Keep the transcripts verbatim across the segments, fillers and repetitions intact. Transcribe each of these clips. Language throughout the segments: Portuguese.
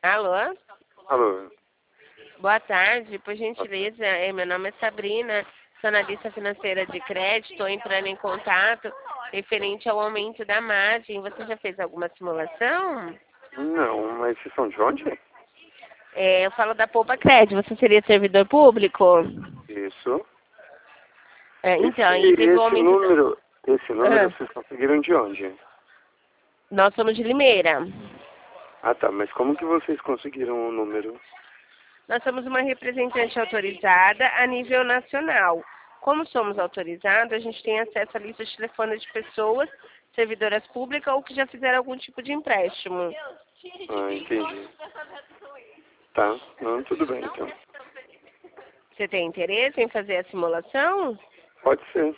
Alô? Alô? Boa tarde, por gentileza, eh, meu nome é Sabrina, sou analista financeira de crédito, estou entrando em contato referente ao aumento da margem. Você já fez alguma simulação? Não, mas vocês são de onde? É, eu falo da Poupa Crédito, você seria servidor público? Isso. É, então, Esse, e teve um esse aumento... da- número, esse número Ah, vocês conseguiram de onde? nós somos de Limeira. Ah tá, mas como que vocês conseguiram o número? Nós somos uma representante autorizada a nível nacional. Como somos autorizados, a gente tem acesso à lista de telefone de pessoas, servidoras públicas ou que já fizeram algum tipo de empréstimo. Ah, entendi. Tá, não, tudo bem então. Você tem interesse em fazer a simulação? Pode ser.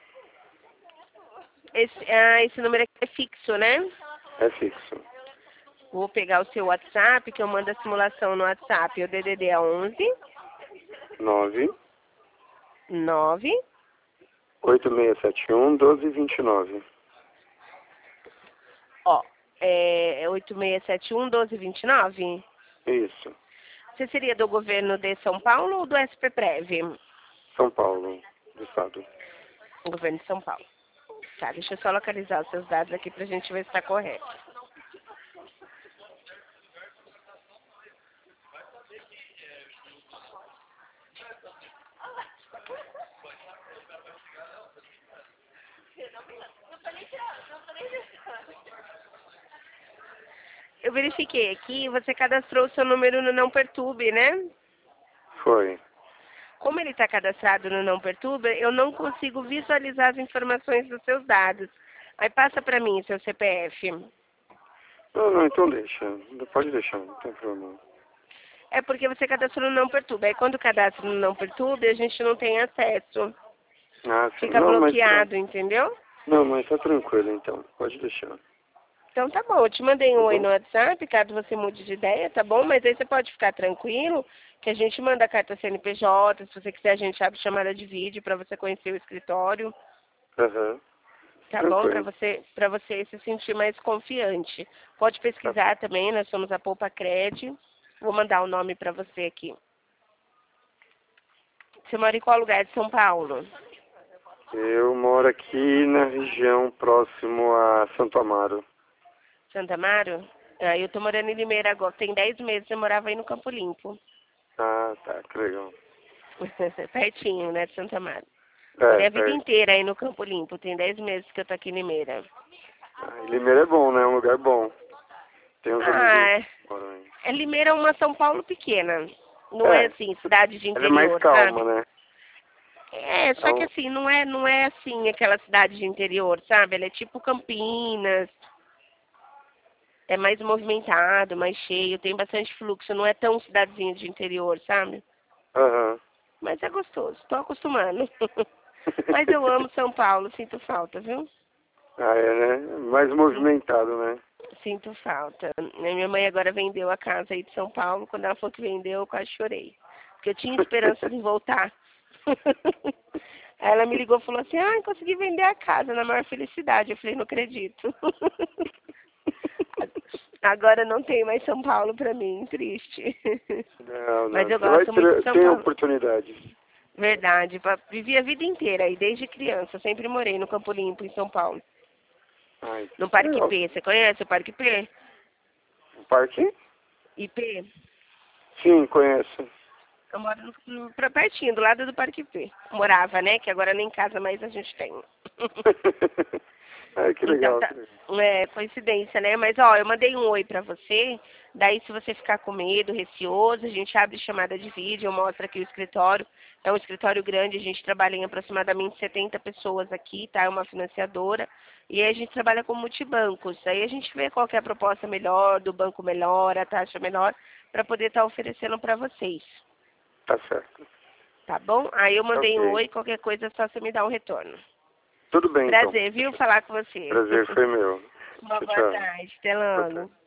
Esse, ah, esse número aqui é fixo, né? É fixo. Vou pegar o seu WhatsApp, que eu mando a simulação no WhatsApp. O D D D é onze nove nove. oito seis sete um doze vinte e nove. Ó, é oito seis sete um doze vinte e nove? Isso. Você seria do governo de São Paulo ou do S P Prev? São Paulo, do estado. Governo de São Paulo. Tá, deixa eu só localizar os seus dados aqui pra gente ver se está correto. Eu verifiquei aqui, você cadastrou o seu número no Não Perturbe, né? Foi. Como ele está cadastrado no Não Perturbe, eu não consigo visualizar as informações dos seus dados. Aí passa para mim seu C P F. Não, não, então deixa. Pode deixar, não tem problema. É porque você cadastrou no Não Perturbe. Aí quando cadastra no Não Perturbe, a gente não tem acesso. Ah, sim. Fica Não, mas tá, bloqueado, entendeu? não, mas tá tranquilo então. Pode deixar. Então tá bom, eu te mandei um Tá oi bom? no WhatsApp, caso você mude de ideia, tá bom? Mas aí você pode ficar tranquilo, que a gente manda a carta C N P J, se você quiser a gente abre chamada de vídeo para você conhecer o escritório, Aham. tá bom? Para Tranquilo. você, para você se sentir mais confiante. Pode Tá. pesquisar também, nós somos a Poupa Cred. Vou mandar o nome para você aqui. Você mora em qual lugar de São Paulo? Eu moro aqui na região próximo a Santo Amaro. Santa Amaro? Ah, eu tô morando em Limeira agora. Tem dez meses eu morava aí no Campo Limpo. Ah, tá, que legal. Pertinho, né, de Santa Amaro. É, Morei a vida perto. inteira aí no Campo Limpo. Tem dez meses que eu tô aqui em Limeira. Ah, e Limeira é bom, né? É um lugar bom. Tem uns amiguinhos Ah, que moram aí. é Limeira é uma São Paulo pequena. Não é É, assim, cidade de ela é mais interior, calma, sabe? né? É, só que Então, assim, não é, não é assim aquela cidade de interior, sabe? Ela é tipo Campinas. É mais movimentado, mais cheio, tem bastante fluxo, não é tão cidadezinha de interior, sabe? aham. Mas é gostoso, tô acostumando. Mas eu amo São Paulo, sinto falta, viu? Ah, é, né? Mais Sim, movimentado, né? sinto falta. Minha mãe agora vendeu a casa aí de São Paulo, quando ela falou que vendeu, eu quase chorei. Porque eu tinha esperança de voltar. Aí ela me ligou e falou assim, ah, consegui vender a casa na maior felicidade. Eu falei, não acredito. Agora não tem mais São Paulo pra mim, triste. Não, Mas não. eu Você vai gosto muito de ter, São ter Paulo. oportunidades. Verdade, pa- vivi a vida inteira aí, desde criança. Sempre morei no Campo Limpo, em São Paulo. Ai, No que Parque legal. P, você conhece o Parque P? O parque? I P? Sim, conheço. Eu moro no, no, pra pertinho, do lado do Parque P. Morava, né? Que agora nem casa mais a gente tem. Ai, que Então legal. tá, Que legal. é coincidência, né? Mas ó, eu mandei um oi pra você. Daí se você ficar com medo, receoso, a gente abre chamada de vídeo, eu mostro aqui o escritório. É um escritório grande, a gente trabalha em aproximadamente setenta pessoas aqui, tá? É uma financiadora. E aí a gente trabalha com multibancos. Aí a gente vê qual que é a proposta melhor, do banco melhor, a taxa melhor, para poder estar oferecendo para vocês. Tá certo. Tá bom? Aí eu mandei um Ok. oi, qualquer coisa é só você me dar um retorno. Tudo bem, então. Prazer, viu, falar com você. Prazer foi meu. Uma Tchau, boa tchau. tarde, até Boa tarde. logo.